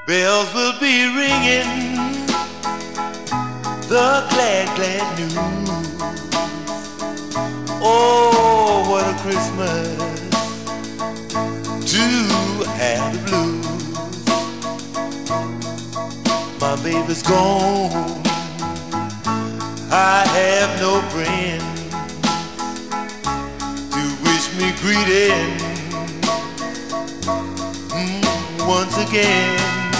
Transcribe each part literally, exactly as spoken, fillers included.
Bells will be ringing the glad, glad news. Oh, what a Christmas to have the blues. My baby's gone, I have no friends to wish me greeting mm, once again.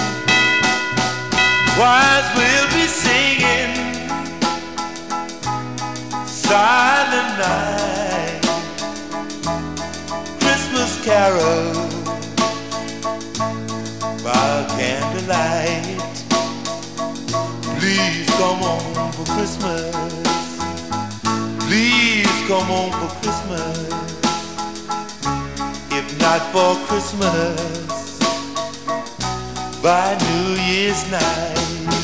Choirs will be singing Silent Night, Christmas carol by candlelight. Please come on for Christmas, please come on for Christmas. If not for Christmas, by New Year's night.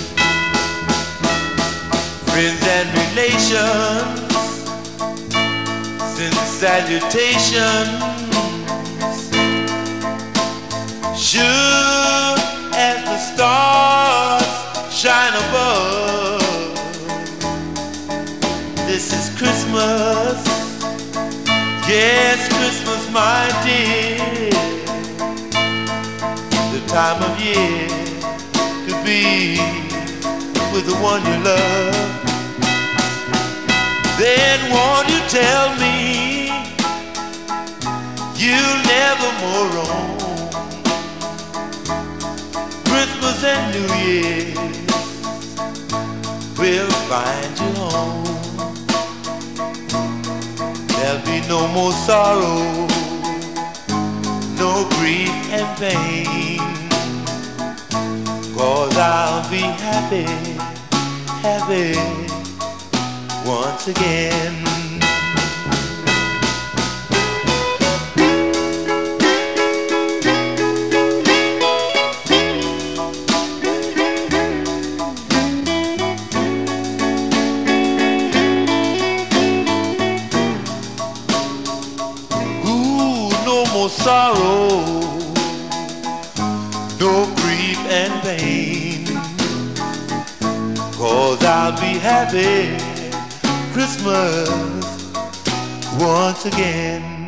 Friends and relations send salutations, sure as the stars shine above. This is Christmas, yes, Christmas, my dear, the time of year to be with the one you love. Then won't you tell me you'll never more roam Christmas and New Year will find you home. There'll be no more sorrow, no grief and pain, 'cause I'll be happy, happy once again. Ooh, no more sorrow, no grief and pain, 'cause I'll be happy Christmas once again.